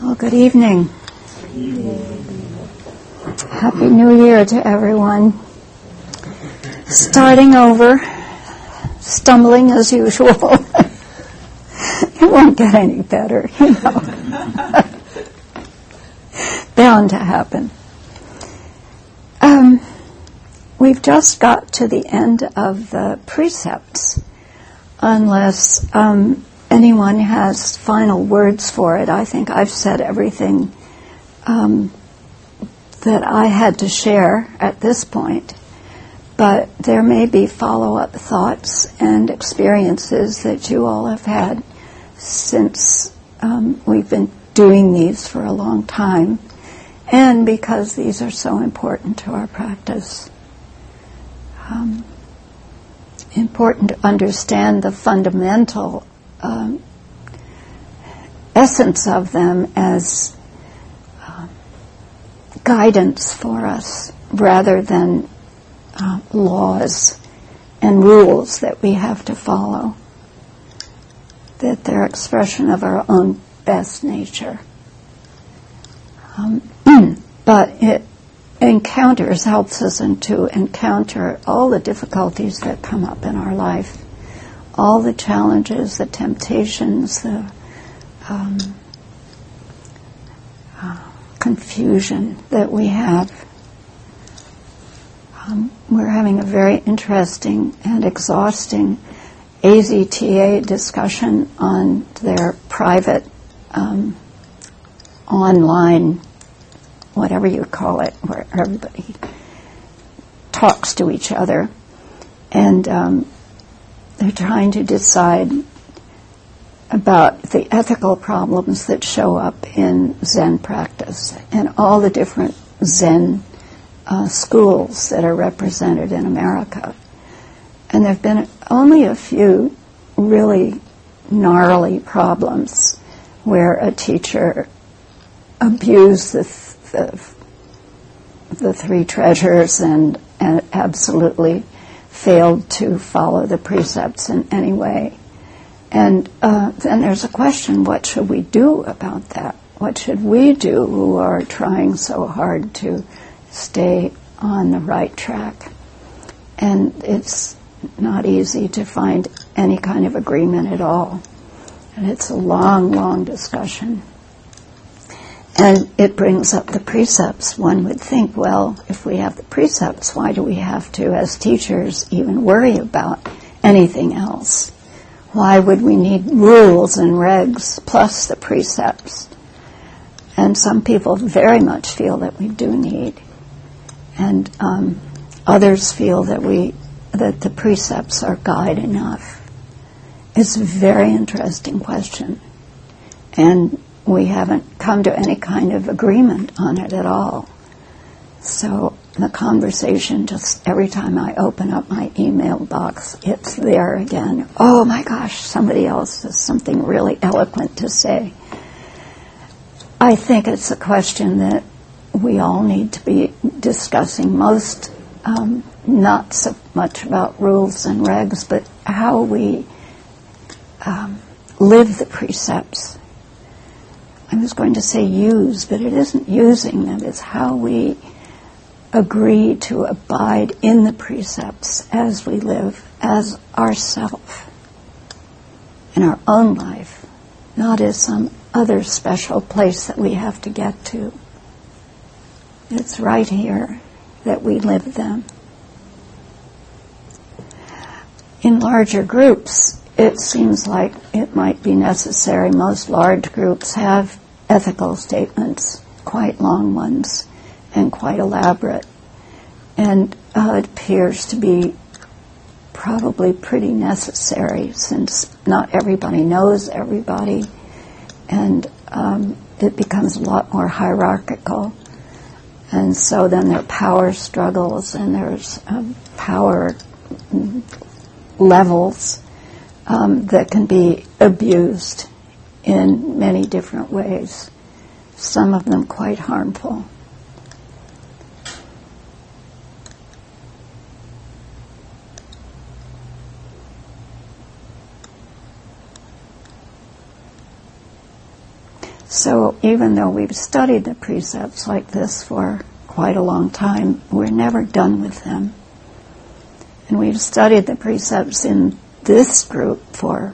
Well, good evening. Happy New Year to everyone. Starting over, stumbling as usual. It won't get any better, you know. Bound to happen. We've just got to the end of the precepts. Unless anyone has final words for it, I think I've said everything that I had to share at this point. But there may be follow-up thoughts and experiences that you all have had since we've been doing these for a long time, and because these are so important to our practice. Important to understand the fundamental essence of them as guidance for us rather than laws and rules that we have to follow, that they're expression of our own best nature. But it helps us to encounter all the difficulties that come up in our life, all the challenges, the temptations, the confusion that we have. We're having a very interesting and exhausting AZTA discussion on their private online, whatever you call it, where everybody talks to each other. And they're trying to decide about the ethical problems that show up in Zen practice and all the different Zen schools that are represented in America. And there have been only a few really gnarly problems where a teacher abused the three treasures and absolutely failed to follow the precepts in any way. And then there's a question, what should we do about that? What should we do who are trying so hard to stay on the right track? And it's not easy to find any kind of agreement at all. And it's a long, long discussion. And it brings up the precepts. One would think, well, if we have the precepts, why do we have to, as teachers, even worry about anything else? Why would we need rules and regs plus the precepts? And some people very much feel that we do need. And others feel that the precepts are guide enough. It's a very interesting question. And we haven't come to any kind of agreement on it at all. So the conversation, just every time I open up my email box, it's there again. Oh my gosh, somebody else has something really eloquent to say. I think it's a question that we all need to be discussing most, not so much about rules and regs, but how we live the precepts. I was going to say use, but it isn't using them. It's how we agree to abide in the precepts as we live as ourself in our own life, not as some other special place that we have to get to. It's right here that we live them. In larger groups, it seems like it might be necessary. Most large groups have ethical statements, quite long ones, and quite elaborate. And it appears to be probably pretty necessary, since not everybody knows everybody, and it becomes a lot more hierarchical. And so then there are power struggles, and there's power levels that can be abused in many different ways, some of them quite harmful. So even though we've studied the precepts like this for quite a long time, we're never done with them. And we've studied the precepts in this group for,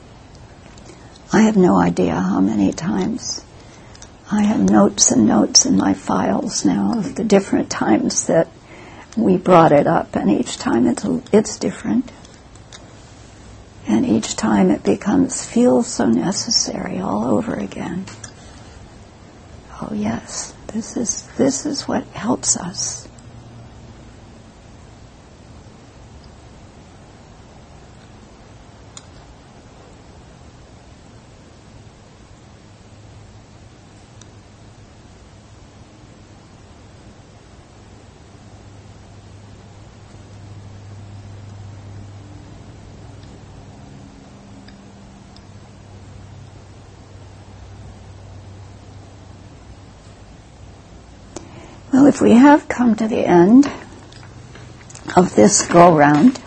I have no idea how many times. I have notes and notes in my files now of the different times that we brought it up, and each time it's different. And each time it feels so necessary all over again. Oh yes, this is what helps us. Well, if we have come to the end of this go-round,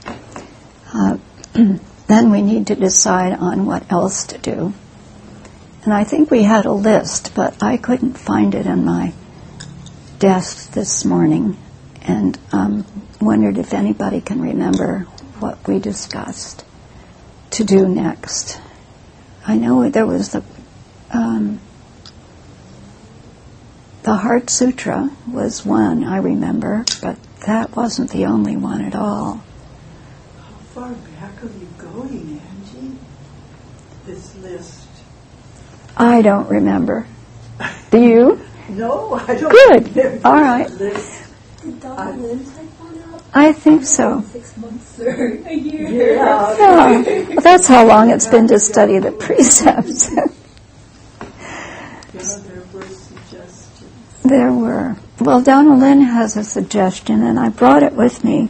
then we need to decide on what else to do. And I think we had a list, but I couldn't find it in my desk this morning, and wondered if anybody can remember what we discussed to do next. I know there was the Heart Sutra was one, I remember, but that wasn't the only one at all. How far back are you going, Angie? This list. I don't remember. Do you? No, I don't. Good. All right. Did Dr. Lynn type one up? I think so. 6 months or a year. Yeah. Yeah. Well, that's how long it's been to study the precepts. There were suggestions. There were. Well, Donna Lynn has a suggestion, and I brought it with me.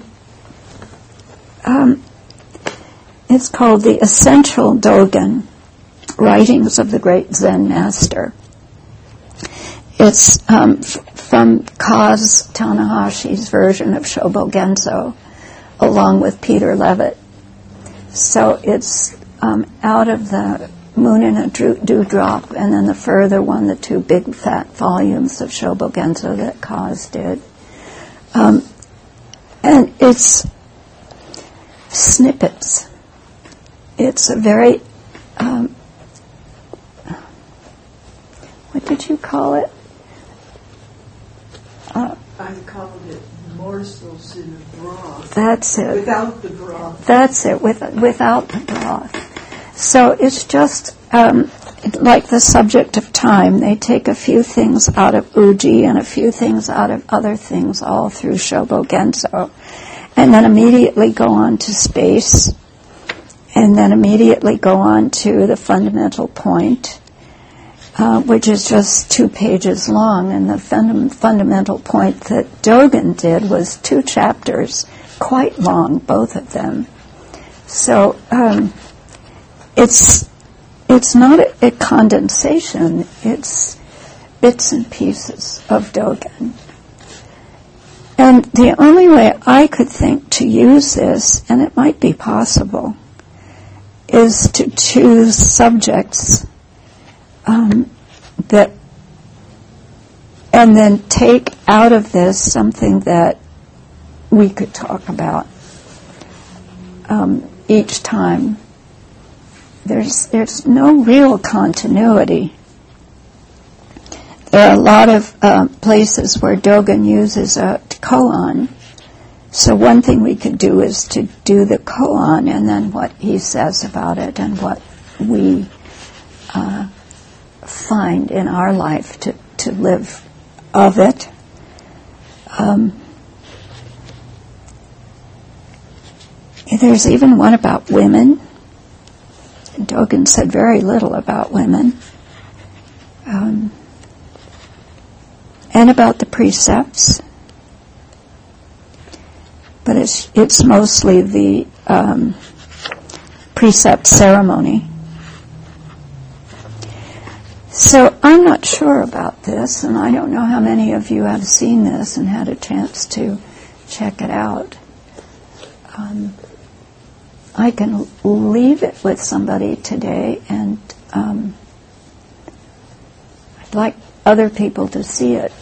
It's called The Essential Dogen, Writings of the Great Zen Master. It's from Kaz Tanahashi's version of Shobo Genzo, along with Peter Levitt. So it's out of the Moon in a Dewdrop, and then the further one, the 2 big fat volumes of Shobo Genzo that Kaz did. And it's snippets. It's a very, what did you call it? I called it morsels in a broth. That's it. Without the broth. That's it, without the broth. So it's just like the subject of time. They take a few things out of Uji and a few things out of other things all through Shobo Genzo, and then immediately go on to space, and then immediately go on to the fundamental point, which is just 2 pages long. And the fundamental point that Dogen did was 2 chapters, quite long, both of them. So it's not a condensation, it's bits and pieces of Dogen. And the only way I could think to use this, and it might be possible, is to choose subjects that, and then take out of this something that we could talk about each time. There's no real continuity. There are a lot of places where Dogen uses a koan. So one thing we could do is to do the koan and then what he says about it and what we find in our life to live of it. There's even one about women. Dogen said very little about women. And about the precepts. But it's mostly the precept ceremony. So I'm not sure about this, and I don't know how many of you have seen this and had a chance to check it out. I can leave it with somebody today and I'd like other people to see it.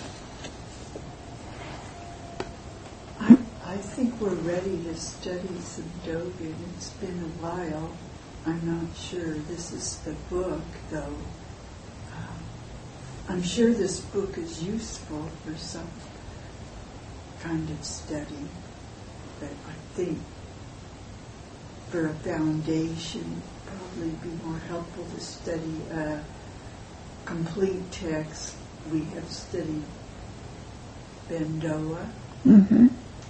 I think we're ready to study some Dogen. It's been a while. I'm not sure this is the book, though. I'm sure this book is useful for some kind of study, but I think for a foundation, probably be more helpful to study a complete text. We have studied Bendoa, Mm-hmm.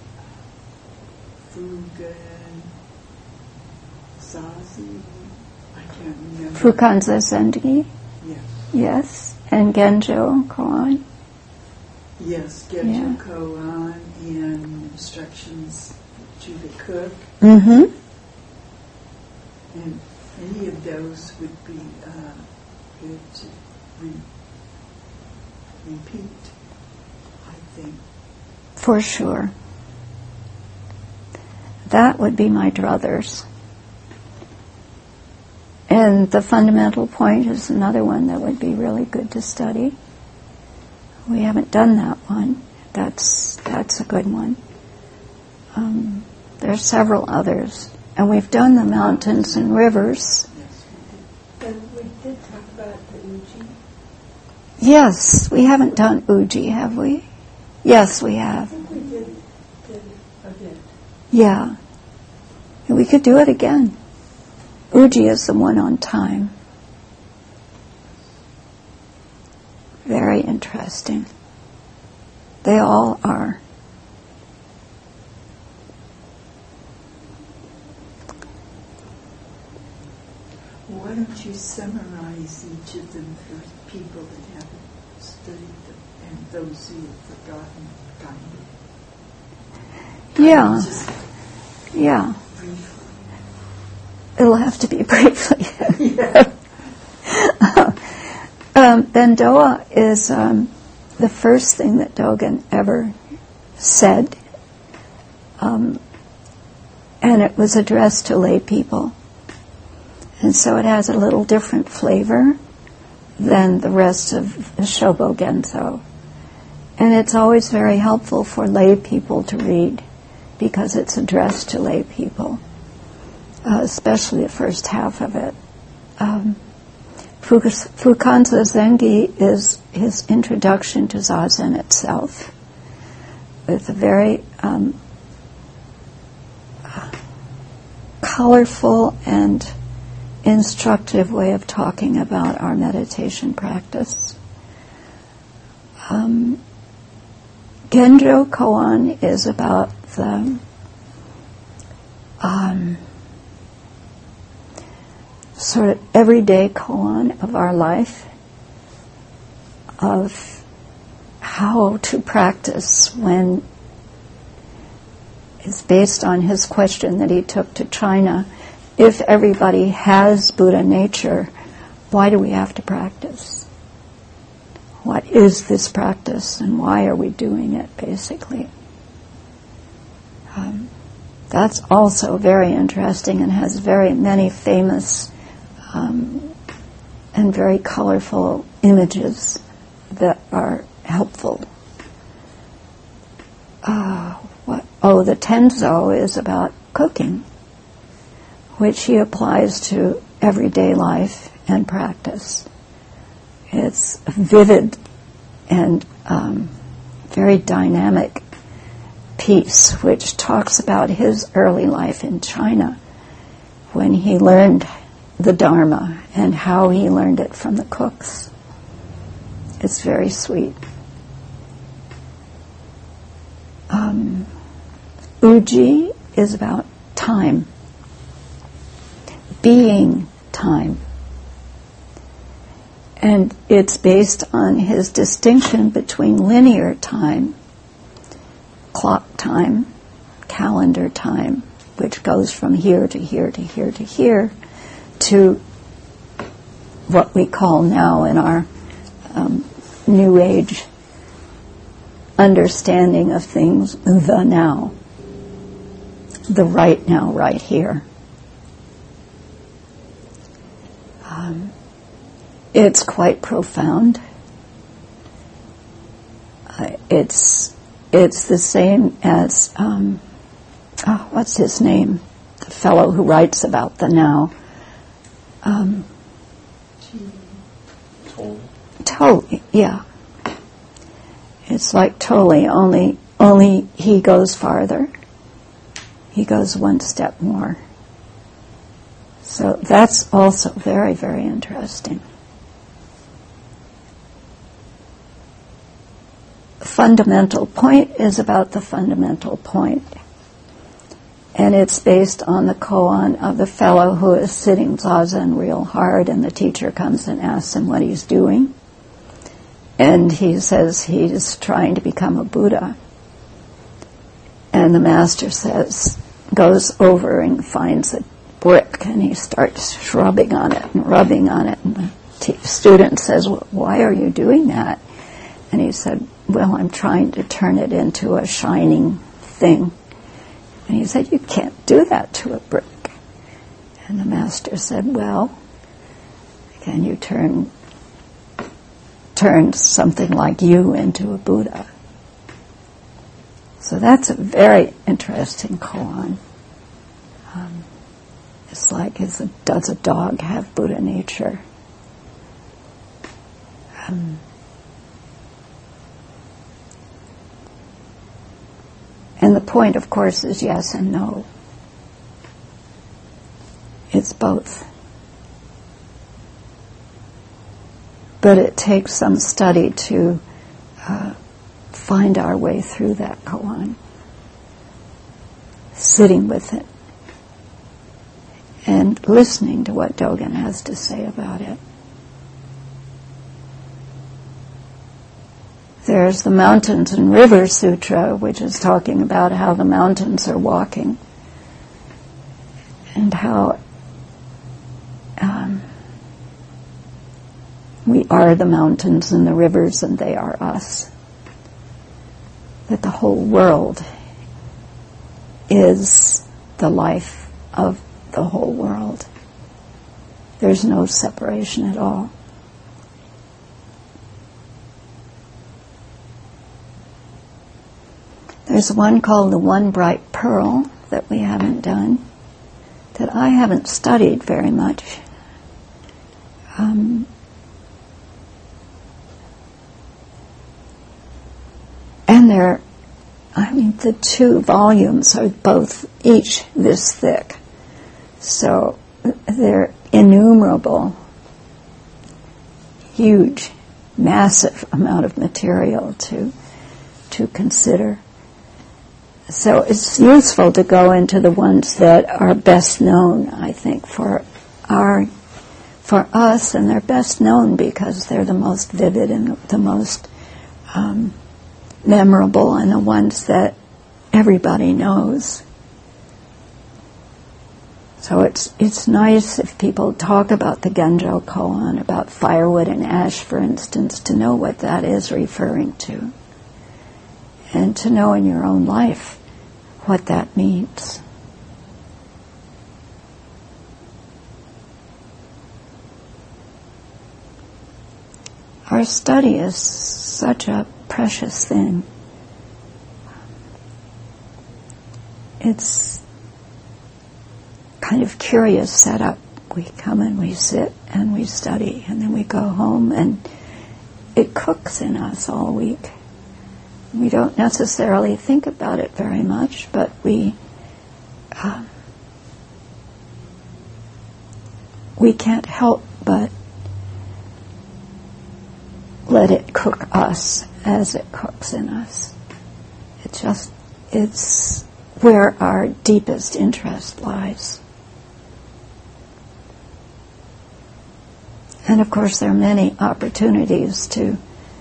Fugen, Zazi, I can't remember. Fukanza Zengi, Yes. yes, and Genjo Koan. Yes, Yeah. Genjo Koan and instructions to the cook. Mm-hmm. And any of those would be good to repeat, I think. For sure. That would be my druthers. And the fundamental point is another one that would be really good to study. We haven't done that one. That's a good one. There are several others. And we've done the mountains and rivers. Yes, we did. And we did talk about the Uji. Yes, we haven't done Uji, have we? Yes, we I have. think we did a bit. Yeah. And we could do it again. Uji is the one on time. Very interesting. They all are. Why don't you summarize each of them for people that haven't studied them and those who have forgotten kind of? Yeah, Just yeah. briefly. It'll have to be briefly. Yeah. Bendoa is the first thing that Dogen ever said, and it was addressed to lay people. And so it has a little different flavor than the rest of the Shobo Genzo. And it's always very helpful for lay people to read because it's addressed to lay people, especially the first half of it. Fukanza Zengi is his introduction to Zazen itself, with a very colorful and instructive way of talking about our meditation practice. Genjo Koan is about the sort of everyday koan of our life, of how to practice when it's based on his question that he took to China. If everybody has Buddha nature, why do we have to practice? What is this practice and why are we doing it, basically? That's also very interesting and has very many famous and very colorful images that are helpful. The Tenzo is about cooking, which he applies to everyday life and practice. It's a vivid and very dynamic piece which talks about his early life in China when he learned the Dharma and how he learned it from the cooks. It's very sweet. Uji is about time, being time. And it's based on his distinction between linear time, clock time, calendar time, which goes from here to here to here to here, to what we call now in our New Age understanding of things, the now, the right now, right here. It's quite profound. it's the same as what's his name? The fellow who writes about the now. Tolle, yeah. It's like Tolle, only he goes farther. He goes one step more. So that's also very, very interesting. Fundamental point is about the fundamental point. And it's based on the koan of the fellow who is sitting zazen real hard, and the teacher comes and asks him what he's doing. And he says he's trying to become a Buddha. And the master goes over and finds a brick, and he starts rubbing on it. And the student says, well, why are you doing that? And he said, well, I'm trying to turn it into a shining thing. And he said, you can't do that to a brick. And the master said, well, can you turn something like you into a Buddha? So that's a very interesting koan. It's like, does a dog have Buddha nature? And the point, of course, is yes and no. It's both. But it takes some study to find our way through that koan, sitting with it, and listening to what Dogen has to say about it. There's the Mountains and Rivers Sutra, which is talking about how the mountains are walking and how we are the mountains and the rivers and they are us. That the whole world is the life of the whole world. There's no separation at all. There's one called the One Bright Pearl that we haven't done, that I haven't studied very much. And the 2 volumes are both each this thick. So they're innumerable, huge, massive amount of material to consider. So it's useful to go into the ones that are best known, I think, for us, and they're best known because they're the most vivid and the most memorable, and the ones that everybody knows. So it's nice if people talk about the Genjo koan, about firewood and ash, for instance, to know what that is referring to, and to know in your own life what that means. Our study is such a precious thing. It's kind of curious setup. We come and we sit and we study, and then we go home, and it cooks in us all week. We don't necessarily think about it very much, but we can't help but let it cook us as it cooks in us. It's where our deepest interest lies. And of course there are many opportunities to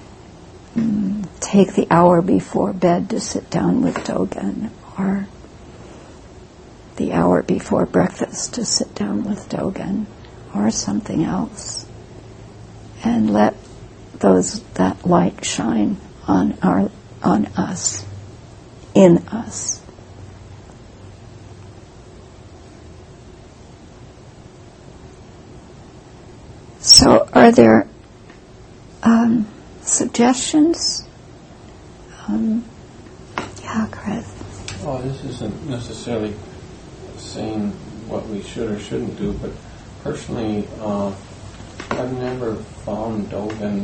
take the hour before bed to sit down with Dogen, or the hour before breakfast to sit down with Dogen, or something else, and let that light shine on us, in us. So, are there suggestions? Yeah, Chris. Well, this isn't necessarily saying what we should or shouldn't do, but personally, I've never found Dogen,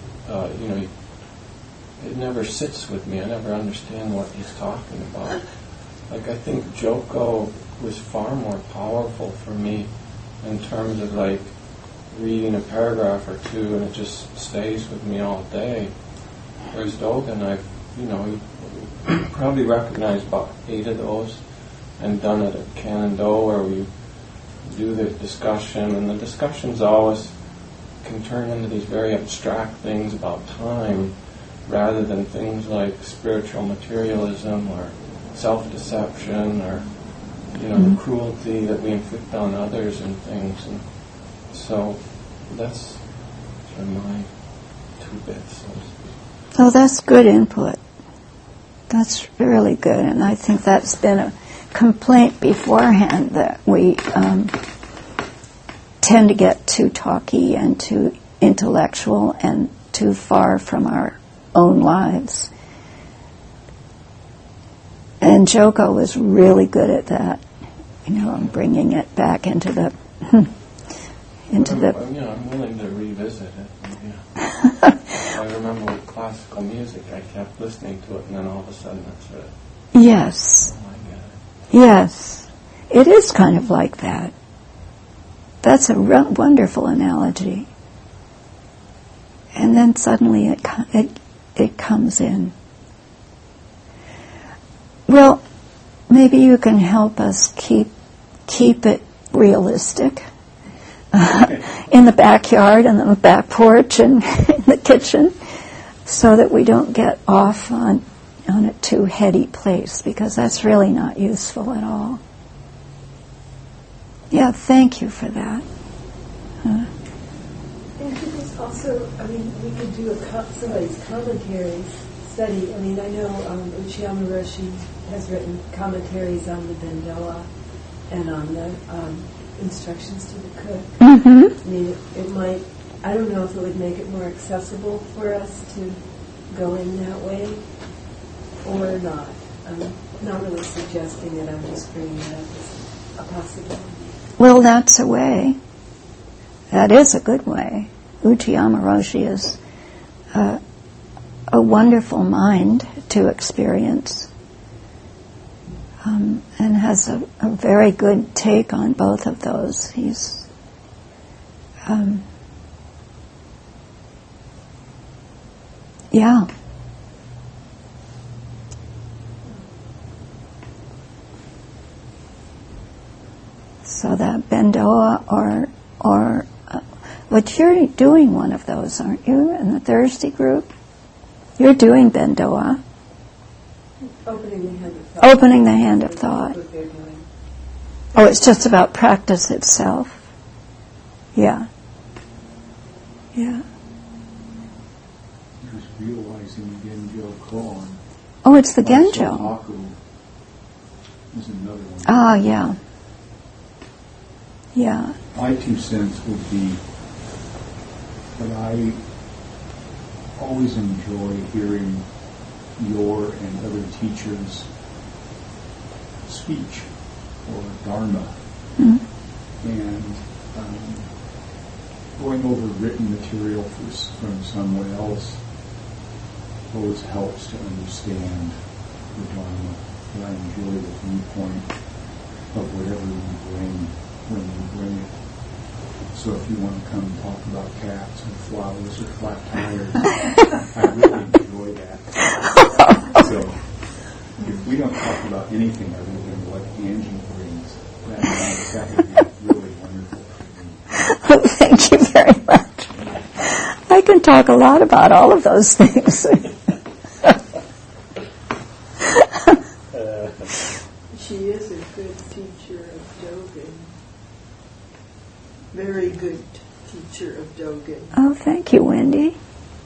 it never sits with me. I never understand what he's talking about. Like, I think Joko was far more powerful for me in terms of, like, reading a paragraph or two and it just stays with me all day. Whereas Dogen, you probably recognized about 8 of those and done it at Canando where we do the discussion, and the discussions always can turn into these very abstract things about time rather than things like spiritual materialism or self-deception or the cruelty that we inflict on others and things. And so that's sort of my 2 bits, so to speak. Oh, that's good input. That's really good, and I think that's been a complaint beforehand that we tend to get too talky and too intellectual and too far from our own lives. And Joko was really good at that, bringing it back into the I'm willing to revisit it. Yeah. I remember with classical music, I kept listening to it, and then all of a sudden that's it. Yes. Oh, I get it. Yes. It is kind of like that. That's a wonderful analogy. And then suddenly it comes in. Well, maybe you can help us keep it realistic in the backyard and the back porch and in the kitchen, so that we don't get off on a too heady place, because that's really not useful at all. Yeah, thank you for that. And could this also, we could do somebody's commentaries study. I know Uchiyama Roshi has written commentaries on the Bendoa and on the instructions to the cook. Mm-hmm. It might, I don't know if it would make it more accessible for us to go in that way or not. I'm not really suggesting it, I'm just bringing it up as a possibility. Well, that's a way. That is a good way. Uchiyama Roshi is a wonderful mind to experience, and has a very good take on both of those. He's yeah. So that Bendoa or but you're doing one of those, aren't you, in the Thursday group? You're doing Bendoa. Opening the hand of thought. Opening the hand of thought. What they're doing. Oh, it's just about practice itself. Yeah. Yeah. Just realizing Genjo Koan. Oh, it's the Genjo. Sohaku is another one. Ah, yeah. Yeah. My 2 cents would be that I always enjoy hearing your and other teachers' speech or dharma, and going over written material from someone else always helps to understand the dharma. And I enjoy the viewpoint of whatever you bring when you bring it. So if you want to come and talk about cats and flowers or flat tires, I really enjoy that. So if we don't talk about anything other than what Angie brings, that would be really wonderful for me. Thank you very much. I can talk a lot about all of those things. She is a good teacher of Dogen. Very good teacher of Dogen. Oh, thank you, Wendy.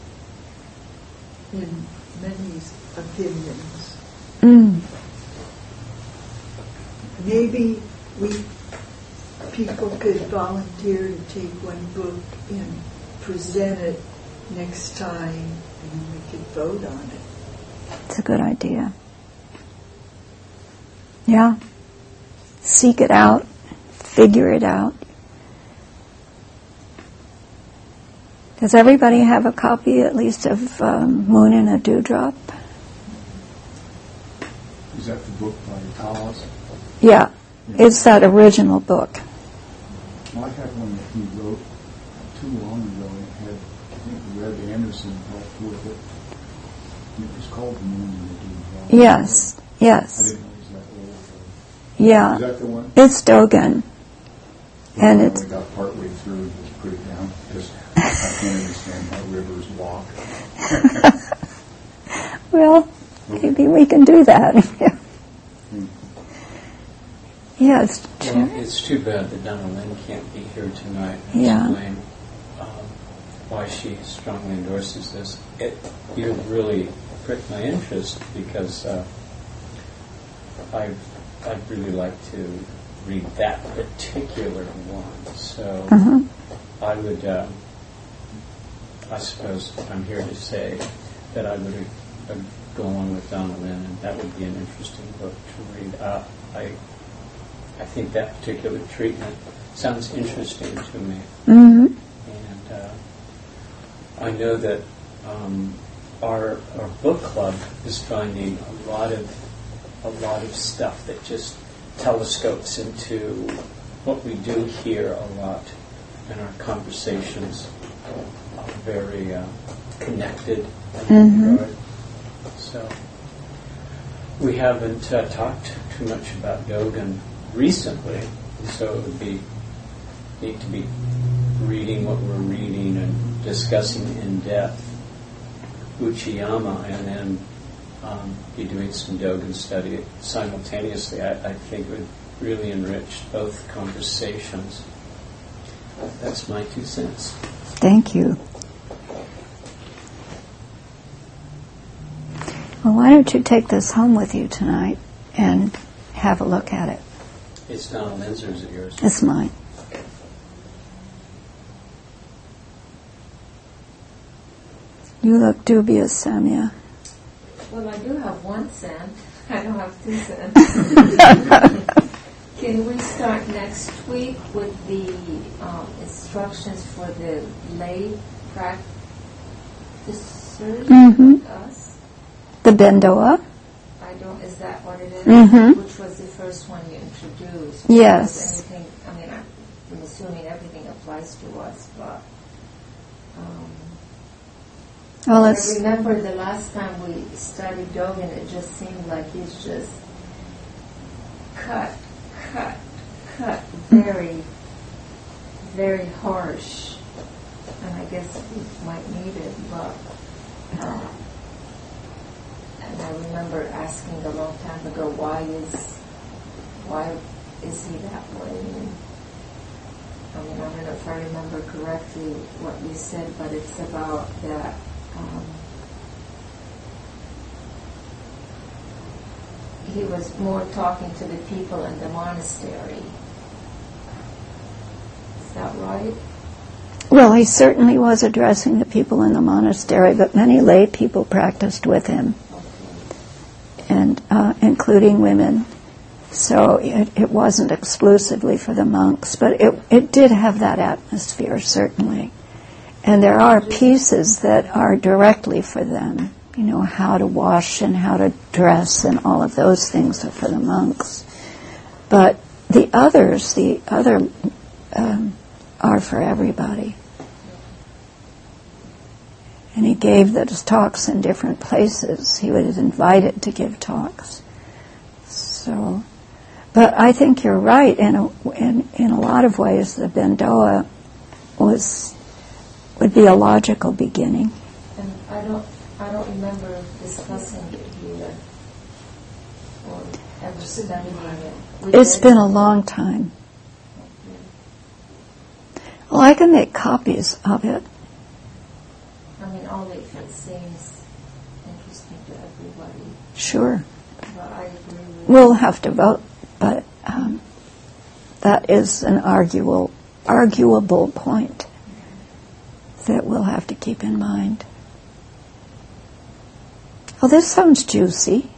In many opinions. Maybe people could volunteer to take one book and present it next time, and we could vote on it. It's a good idea. Yeah. Seek it out. Figure it out. Does everybody have a copy, at least, of Moon in a Dewdrop? Is that the book by Talas? Yeah. It's that original book. Well, I had one that he wrote too long ago, and it had, I think, Red Anderson helped with it. And it was called The Moon in the Dewdrop. Yes. I Yes. didn't know it was that old. Yeah. Is that the one? It's Dogen. And I it's only got partway through and just put it down because I can't understand how rivers walk. well, maybe we can do that. Yeah, it's true. Well, it's too bad that Donna Lynn can't be here tonight to Yeah. explain why she strongly endorses this. You really pricked my interest because I'd really like to read that particular one. So I would, I suppose I'm here to say that I would go along with Donna Lynn, and that would be an interesting book to read. I think that particular treatment sounds interesting to me. And I know that our book club is finding a lot of stuff that just telescopes into what we do here a lot, and our conversations are very connected in that regard. So we haven't talked too much about Dogen recently, so it would be neat to be reading what we're reading and discussing in depth Uchiyama, and then be doing some Dogen study simultaneously. I think it would really enrich both conversations. That's my 2 cents. Thank you. Well, why don't you take this home with you tonight and have a look at it? It's Donna Lynn's, or is it yours? It's mine. You look dubious, Samia. Well, I do have 1 cent. I don't have 2 cents. Can we start next week with the instructions for the lay practitioners with us? The Bendoa? Is that what it is? Which was the first one you introduced. Yes. Anything, I'm assuming everything applies to us, but Well, I it's remember the last time we studied Dogen, it just seemed like he's just cut, very, very harsh. And I guess we might need it, but and I remember asking a long time ago, why is he that way? And, I don't know if I remember correctly what you said, but it's about that he was more talking to the people in the monastery. Is that right? well, he certainly was addressing the people in the monastery, but many lay people practiced with him, and including women. So it wasn't exclusively for the monks, but it did have that atmosphere, certainly. And there are pieces that are directly for them, how to wash and how to dress and all of those things are for the monks. But the other are for everybody. And he gave those talks in different places. He was invited to give talks. So, but I think you're right. In a lot of ways, the Bendoa would be a logical beginning. And I don't remember discussing it here or ever studying it. It's been a long time. Well, I can make copies of it. All of it seems interesting to everybody. Sure. But I agree with We'll have to vote, but that is an arguable point that we'll have to keep in mind. Well, this sounds juicy.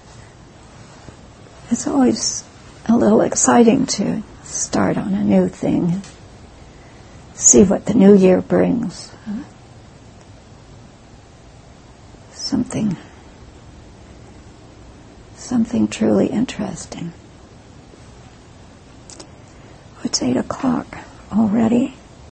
It's always a little exciting to start on a new thing, see what the new year brings. Something truly interesting. It's 8 o'clock already.